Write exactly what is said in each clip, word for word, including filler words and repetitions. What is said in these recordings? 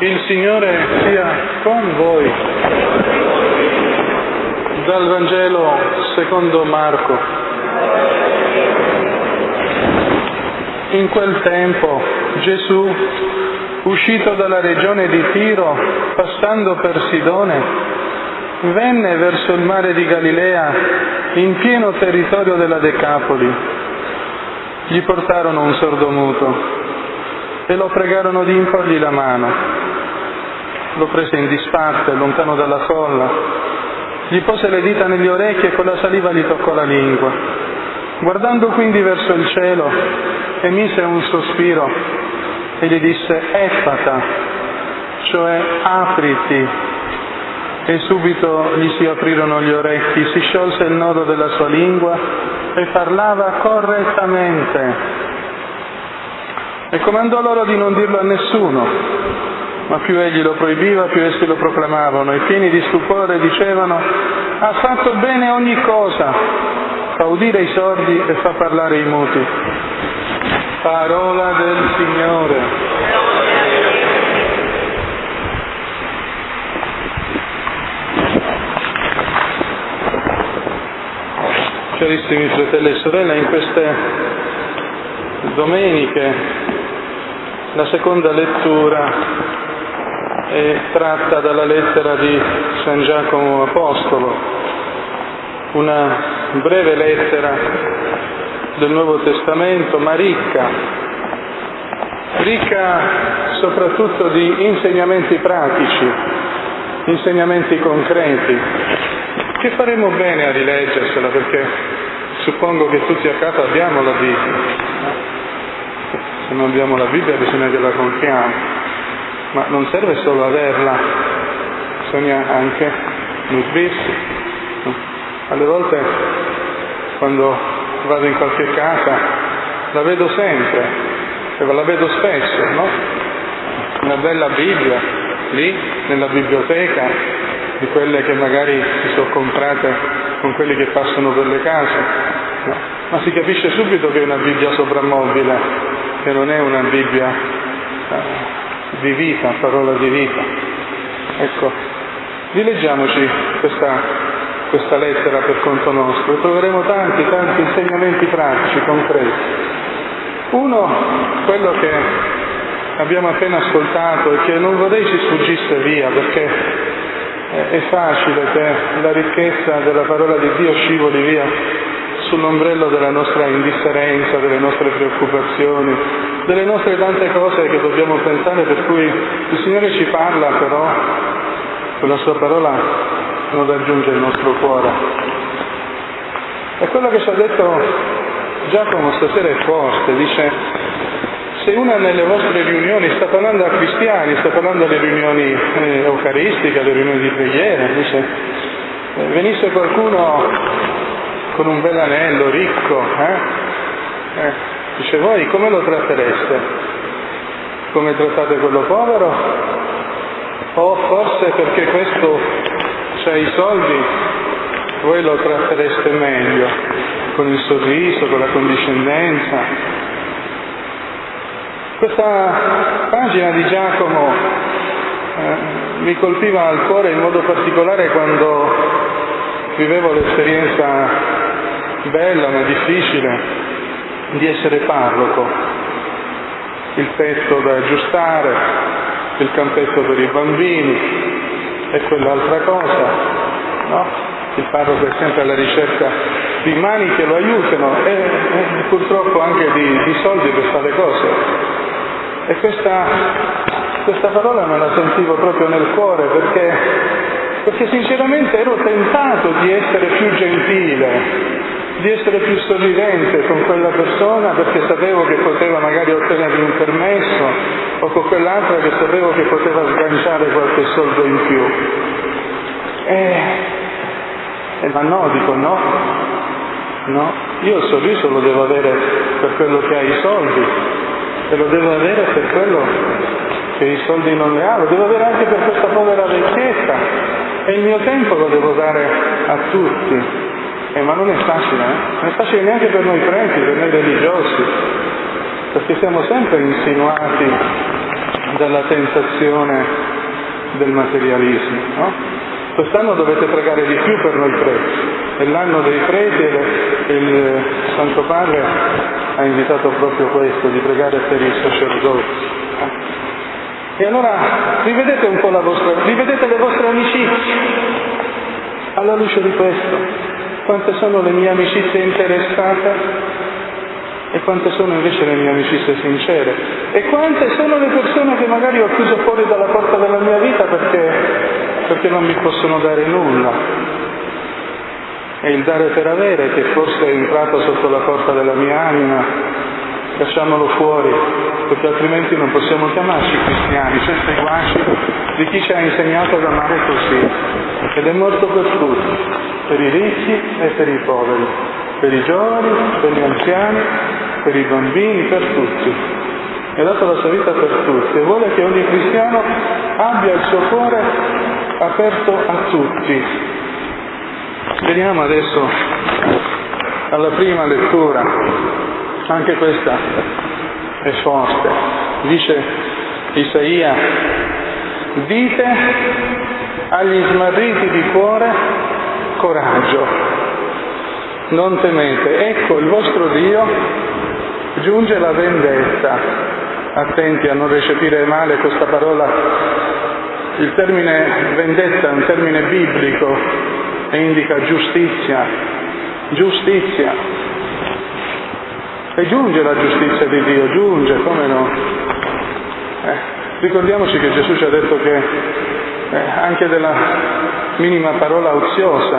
Il Signore sia con voi. Dal Vangelo secondo Marco. In quel tempo Gesù, uscito dalla regione di Tiro, passando per Sidone, venne verso il mare di Galilea, in pieno territorio della Decapoli. Gli portarono un sordomuto e lo pregarono di imporgli la mano. Lo prese in disparte, lontano dalla folla, gli pose le dita negli orecchi e con la saliva gli toccò la lingua. Guardando quindi verso il cielo, emise un sospiro e gli disse: Effata, cioè apriti. E subito gli si aprirono gli orecchi, si sciolse il nodo della sua lingua e parlava correttamente. E comandò loro di non dirlo a nessuno. Ma più egli lo proibiva, più essi lo proclamavano, e pieni di stupore dicevano: ha fatto bene ogni cosa, fa udire i sordi e fa parlare i muti. Parola del Signore. Carissimi fratelli e sorelle, in queste domeniche la seconda lettura è tratta dalla lettera di San Giacomo Apostolo, una breve lettera del Nuovo Testamento, ma ricca, ricca soprattutto di insegnamenti pratici, insegnamenti concreti, che faremo bene a rileggersela, perché suppongo che tutti a casa abbiamo la Bibbia. Se non abbiamo la Bibbia bisogna che la compriamo. Ma non serve solo averla, bisogna anche nutrirsi. Alle volte, quando vado in qualche casa, la vedo sempre, e la vedo spesso, no? Una bella Bibbia, lì, nella biblioteca, di quelle che magari si sono comprate con quelli che passano per le case, no? Ma si capisce subito che è una Bibbia soprammobile, che non è una Bibbia eh, di vita, parola di vita. Ecco, rileggiamoci questa, questa lettera per conto nostro e troveremo tanti, tanti insegnamenti pratici, concreti. Uno, quello che abbiamo appena ascoltato e che non vorrei ci sfuggisse via, perché è facile che la ricchezza della parola di Dio scivoli via sull'ombrello della nostra indifferenza, delle nostre preoccupazioni, delle nostre tante cose che dobbiamo pensare, per cui il Signore ci parla, però con la sua parola non raggiunge il nostro cuore. E quello che ci ha detto Giacomo stasera è forte, dice: se una nelle vostre riunioni, sta parlando a cristiani, sta parlando alle riunioni eh, eucaristiche, alle riunioni di preghiera, dice, eh, venisse qualcuno con un bel anello ricco, eh? Eh, dice, voi come lo trattereste? Come trattate quello povero? O forse perché questo c'ha i soldi, voi lo trattereste meglio, con il sorriso, con la condiscendenza? Questa pagina di Giacomo eh, mi colpiva al cuore in modo particolare quando vivevo l'esperienza bella ma difficile di essere parroco. Il tetto da aggiustare, il campetto per i bambini e quell'altra cosa, no? Il parroco è sempre alla ricerca di mani che lo aiutano e, e purtroppo anche di, di soldi per fare cose. E questa, questa parola me la sentivo proprio nel cuore, perché, perché sinceramente ero tentato di essere più gentile, di essere più sorridente con quella persona, perché sapevo che poteva magari ottenere un permesso, o con quell'altra che sapevo che poteva sganciare qualche soldo in più. E, e ma no, dico no, no, io il sorriso lo devo avere per quello che ha i soldi, e lo devo avere per quello che i soldi non ne ha, lo devo avere anche per questa povera vecchietta, e il mio tempo lo devo dare a tutti. Eh, ma non è facile, eh? Non è facile neanche per noi preti, per noi religiosi, perché siamo sempre insinuati dalla tentazione del materialismo, no? Quest'anno dovete pregare di più per noi preti, è l'anno dei preti e il Santo Padre ha invitato proprio questo, di pregare per i sacerdoti. E allora rivedete un po' la vostra, rivedete le vostre amicizie alla luce di questo. Quante sono le mie amicizie interessate e quante sono invece le mie amicizie sincere? E quante sono le persone che magari ho chiuso fuori dalla porta della mia vita perché, perché non mi possono dare nulla? E il dare per avere, che forse è entrato sotto la porta della mia anima, lasciamolo fuori, perché altrimenti non possiamo chiamarci cristiani, c'è il seguaci di chi ci ha insegnato ad amare così, ed è morto per tutti, per i ricchi e per i poveri, per i giovani, per gli anziani, per i bambini, per tutti. E ha dato la sua vita per tutti e vuole che ogni cristiano abbia il suo cuore aperto a tutti. Veniamo adesso alla prima lettura, anche questa è forte. Dice Isaia: dite agli smarriti di cuore, coraggio, non temete, ecco il vostro Dio giunge la vendetta. Attenti a non recepire male questa parola. Il termine vendetta è un termine biblico e indica giustizia, giustizia. E giunge la giustizia di Dio, giunge, come no? Eh, ricordiamoci che Gesù ci ha detto che eh, anche della minima parola oziosa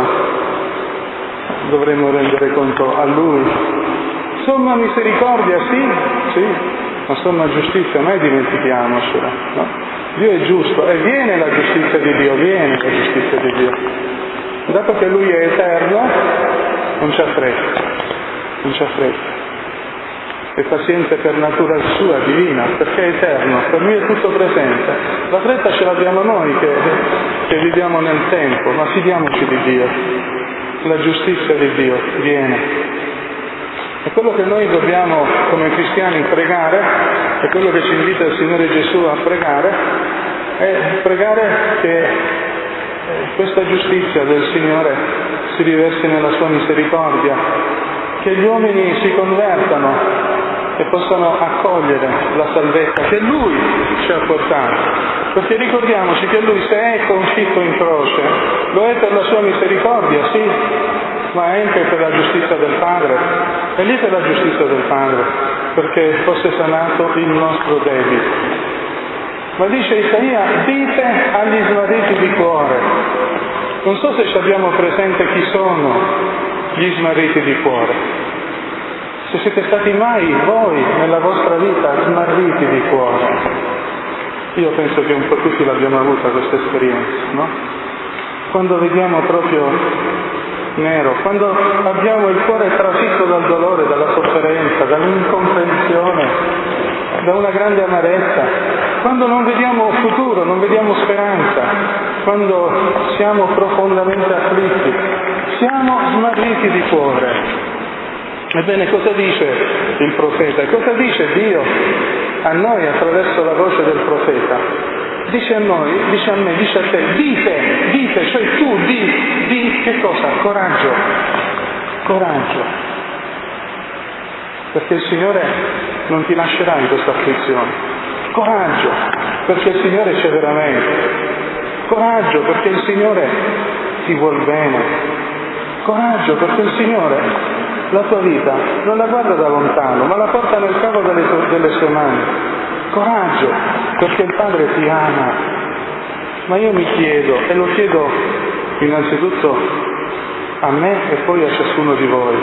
dovremmo rendere conto a Lui. Somma misericordia, sì, sì, ma somma giustizia, mai dimentichiamocela, no? Dio è giusto e viene la giustizia di Dio, viene la giustizia di Dio. Dato che Lui è eterno, non c'ha fretta, non c'ha fretta. È paziente per natura sua, divina, perché è eterno, per lui è tutto presente. La fretta ce l'abbiamo noi che, che viviamo nel tempo, ma fidiamoci di Dio. La giustizia di Dio viene. E quello che noi dobbiamo come cristiani pregare, e quello che ci invita il Signore Gesù a pregare, è pregare che questa giustizia del Signore si riversi nella sua misericordia, che gli uomini si convertano e possano accogliere la salvezza che Lui ci ha portato. Perché ricordiamoci che Lui, se è conflitto in croce, lo è per la sua misericordia, sì, ma anche per la giustizia del Padre. È lì per la giustizia del Padre, perché fosse sanato il nostro debito. Ma dice Isaia, dite agli smarriti di cuore. Non so se ci abbiamo presente chi sono gli smarriti di cuore. Se siete stati mai voi nella vostra vita smarriti di cuore. Io penso che un po' tutti l'abbiamo avuta questa esperienza, no? Quando vediamo proprio nero, quando abbiamo il cuore trafitto dal dolore, dalla sofferenza, dall'incomprensione, da una grande amarezza, quando non vediamo futuro, non vediamo speranza, quando siamo profondamente afflitti, siamo smarriti di cuore. Ebbene, cosa dice il profeta? Cosa dice Dio a noi attraverso la voce del profeta? Dice a noi, dice a me, dice a te, dite, dite, cioè tu di, di che cosa? Coraggio, coraggio. Perché il Signore non ti lascerà in questa afflizione. Coraggio, perché il Signore c'è veramente. Coraggio, perché il Signore ti vuol bene. Coraggio, perché il Signore la tua vita non la guarda da lontano, ma la porta nel cavo delle, delle sue mani. Coraggio, perché il Padre ti ama. Ma io mi chiedo, e lo chiedo innanzitutto a me e poi a ciascuno di voi,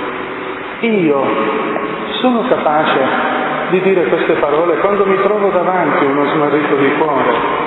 io sono capace di dire queste parole quando mi trovo davanti uno smarrito di cuore?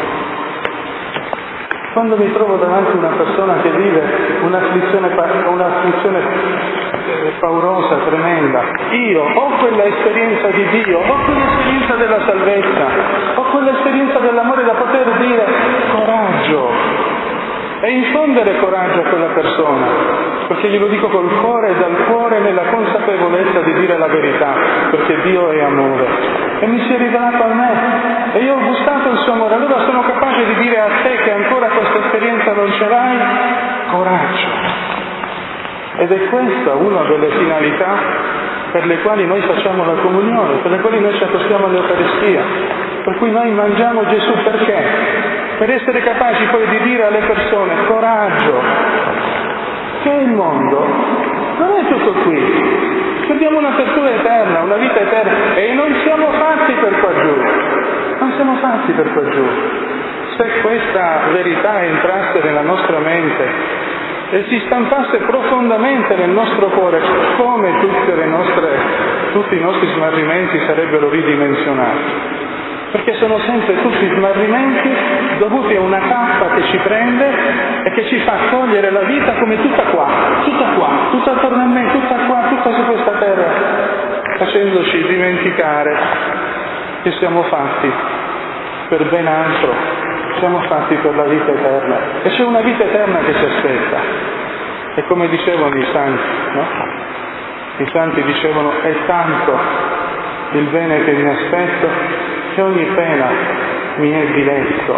Quando mi trovo davanti una persona che vive un'afflizione, un'afflizione paurosa, tremenda, io ho quella esperienza di Dio, ho quell'esperienza della salvezza, ho quell'esperienza dell'amore da poter dire coraggio e infondere coraggio a quella persona, perché glielo dico col cuore e dal cuore nella consapevolezza di dire la verità, perché Dio è amore. E mi si è rivelato a me, e io ho gustato il suo amore, allora sono capace di dire a te che ancora questa esperienza non ce l'hai, coraggio. Ed è questa una delle finalità per le quali noi facciamo la comunione, per le quali noi ci accostiamo all'Eucaristia, per cui noi mangiamo Gesù. Perché? Per essere capaci poi di dire alle persone: coraggio, che il mondo non è tutto qui, che abbiamo un'apertura eterna, una vita eterna, e non siamo fatti per qua giù, non siamo fatti per qua giù. Se questa verità entrasse nella nostra mente e si stampasse profondamente nel nostro cuore, come tutte le nostre, tutti i nostri smarrimenti sarebbero ridimensionati. Perché sono sempre tutti smarrimenti dovuti a una tappa che ci prende e che ci fa cogliere la vita come tutta qua, tutta qua, tutta attorno a me, tutta qua, tutta su questa terra, facendoci dimenticare che siamo fatti per ben altro. Siamo fatti per la vita eterna, e c'è una vita eterna che ci aspetta. E come dicevano i santi, no? I santi dicevano: è tanto il bene che mi aspetto che ogni pena mi è diletto.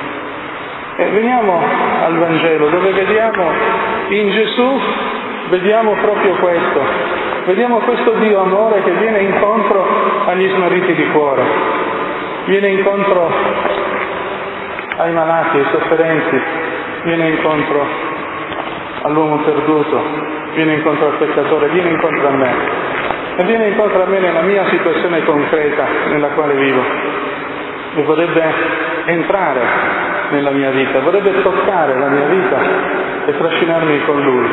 E veniamo al Vangelo, dove vediamo in Gesù, vediamo proprio questo, vediamo questo Dio amore che viene incontro agli smarriti di cuore, viene incontro ai malati, ai sofferenti, viene incontro all'uomo perduto, viene incontro al peccatore, viene incontro a me, e viene incontro a me nella mia situazione concreta nella quale vivo, e vorrebbe entrare nella mia vita, vorrebbe toccare la mia vita e trascinarmi con Lui.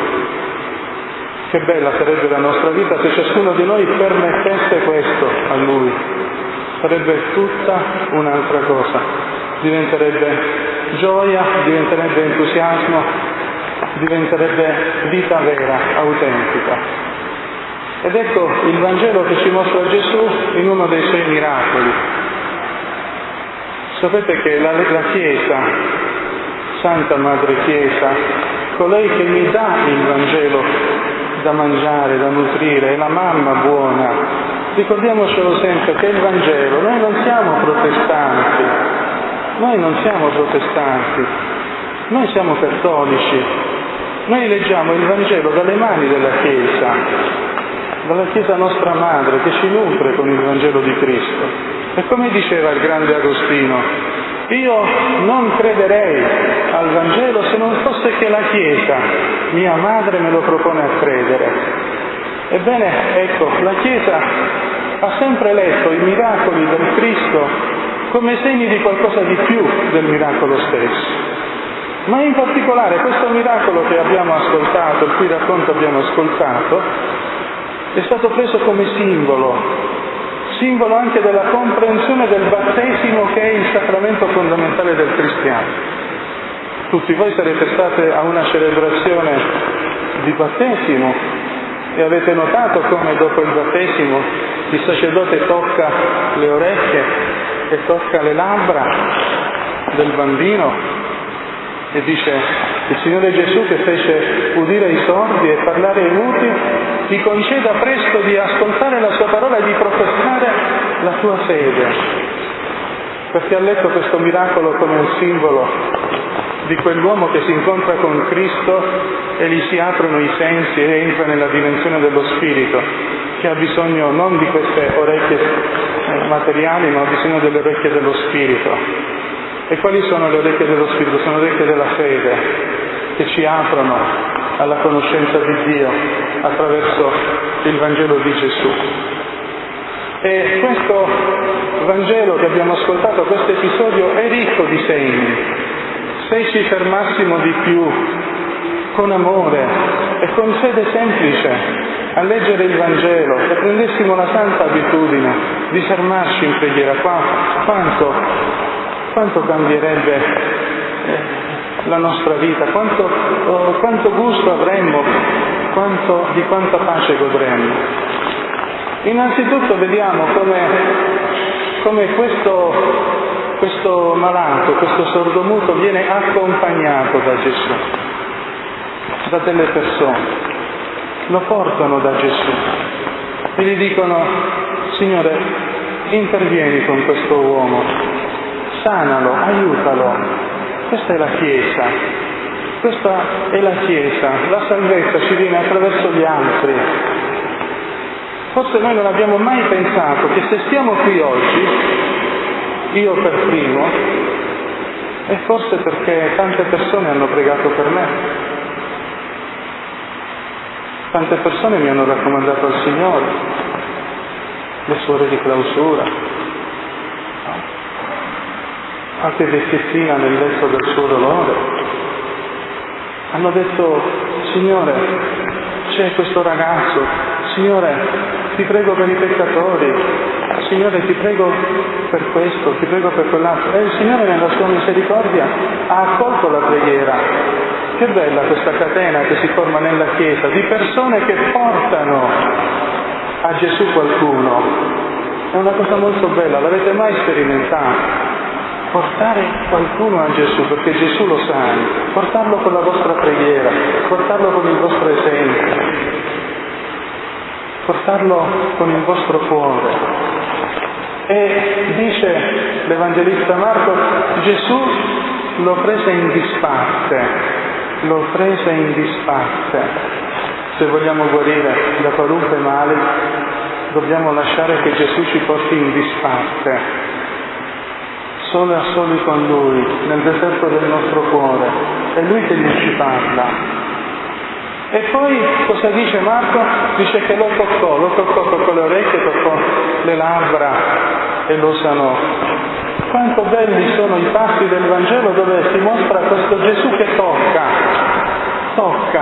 Che bella sarebbe la nostra vita se ciascuno di noi permettesse questo a Lui, sarebbe tutta un'altra cosa. Diventerebbe gioia, diventerebbe entusiasmo, diventerebbe vita vera, autentica. Ed ecco il Vangelo che ci mostra Gesù in uno dei suoi miracoli. Sapete che la, la Chiesa, Santa Madre Chiesa, colei che mi dà il Vangelo da mangiare, da nutrire, è la mamma buona. Ricordiamocelo sempre che il Vangelo, noi non siamo protestanti, Noi non siamo protestanti, noi siamo cattolici, noi leggiamo il Vangelo dalle mani della Chiesa, dalla Chiesa nostra madre che ci nutre con il Vangelo di Cristo. E come diceva il grande Agostino, io non crederei al Vangelo se non fosse che la Chiesa, mia madre, me lo propone a credere. Ebbene, ecco, la Chiesa ha sempre letto i miracoli del Cristo come segni di qualcosa di più del miracolo stesso. Ma in particolare questo miracolo che abbiamo ascoltato, il cui racconto abbiamo ascoltato, è stato preso come simbolo, simbolo anche della comprensione del battesimo, che è il sacramento fondamentale del cristiano. Tutti voi sarete state a una celebrazione di battesimo e avete notato come dopo il battesimo il sacerdote tocca le orecchie e tocca le labbra del bambino e dice: il Signore Gesù, che fece udire i sordi e parlare ai muti, ti conceda presto di ascoltare la sua parola e di professare la tua fede, perché ha letto questo miracolo come un simbolo di quell'uomo che si incontra con Cristo e gli si aprono i sensi e entra nella dimensione dello Spirito, che ha bisogno non di queste orecchie materiali, ma ha bisogno delle orecchie dello Spirito. E quali sono le orecchie dello Spirito? Sono orecchie della fede, che ci aprono alla conoscenza di Dio attraverso il Vangelo di Gesù. E questo Vangelo che abbiamo ascoltato, questo episodio, è ricco di segni. Se ci fermassimo di più, con amore e con fede semplice, a leggere il Vangelo e prendessimo la santa abitudine di fermarci in preghiera, quanto, quanto cambierebbe la nostra vita, quanto, oh, quanto gusto avremmo, quanto, di quanta pace godremmo. Innanzitutto vediamo come, come questo, questo malato, questo sordomuto viene accompagnato da Gesù. da delle persone, lo portano da Gesù e gli dicono: Signore, intervieni con questo uomo, sanalo, aiutalo. Questa è la Chiesa, questa è la Chiesa, la salvezza ci viene attraverso gli altri. Forse noi non abbiamo mai pensato che se stiamo qui oggi, io per primo, è forse perché tante persone hanno pregato per me, tante persone mi hanno raccomandato al Signore, le suore di clausura, qualche vecchiettina nel letto del suo dolore, hanno detto: Signore, c'è questo ragazzo, Signore, ti prego per i peccatori, Signore, ti prego per questo, ti prego per quell'altro. E il Signore nella sua misericordia ha accolto la preghiera. Che bella questa catena che si forma nella Chiesa, di persone che portano a Gesù qualcuno. È una cosa molto bella, l'avete mai sperimentato? Portare qualcuno a Gesù, perché Gesù lo sa, portarlo con la vostra preghiera, portarlo con il vostro esempio, portarlo con il vostro cuore. E dice l'Evangelista Marco, Gesù lo prese in disparte, lo prese in disparte. Se vogliamo guarire da qualunque male, dobbiamo lasciare che Gesù ci porti in disparte. Solo a soli con Lui, nel deserto del nostro cuore, è Lui che gli ci parla. E poi cosa dice Marco? Dice che lo toccò, lo toccò, toccò le orecchie, toccò le labbra e lo sanò. Quanto belli sono i passi del Vangelo dove si mostra questo Gesù che tocca, tocca,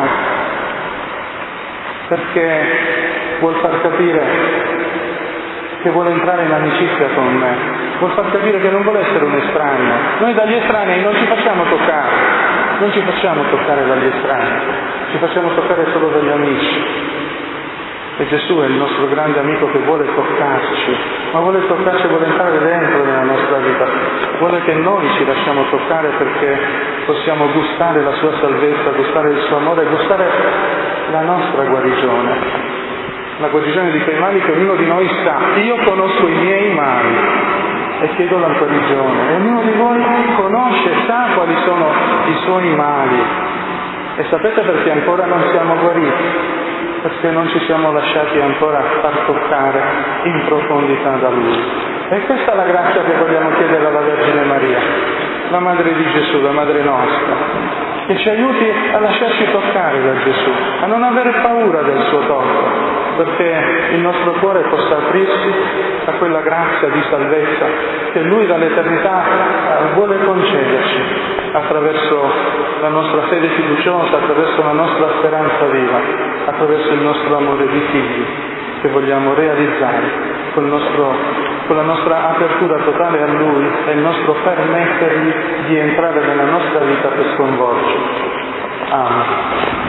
perché vuol far capire che vuole entrare in amicizia con me, vuol far capire che non vuole essere un estraneo. Noi dagli estranei non ci facciamo toccare, non ci facciamo toccare dagli estranei, ci facciamo toccare solo dagli amici. E Gesù è il nostro grande amico che vuole toccarci, ma vuole toccarci, vuole entrare dentro nella nostra vita, vuole che noi ci lasciamo toccare perché possiamo gustare la sua salvezza, gustare il suo amore, gustare la nostra guarigione. La guarigione di quei mali che ognuno di noi sa. Io conosco i miei mali e chiedo la guarigione. E ognuno di voi conosce, sa quali sono i suoi mali. E sapete perché ancora non siamo guariti? Perché non ci siamo lasciati ancora far toccare in profondità da Lui. E questa è la grazia che vogliamo chiedere alla Vergine Maria, la Madre di Gesù, la Madre nostra, che ci aiuti a lasciarci toccare da Gesù, a non avere paura del suo tocco, perché il nostro cuore possa aprirsi a quella grazia di salvezza che Lui dall'eternità vuole concederci attraverso la nostra fede fiduciosa, attraverso la nostra speranza viva, attraverso il nostro amore di figli che vogliamo realizzare col nostro, con la nostra apertura totale a Lui e il nostro permettergli di entrare nella nostra vita per sconvolgerci. Amen.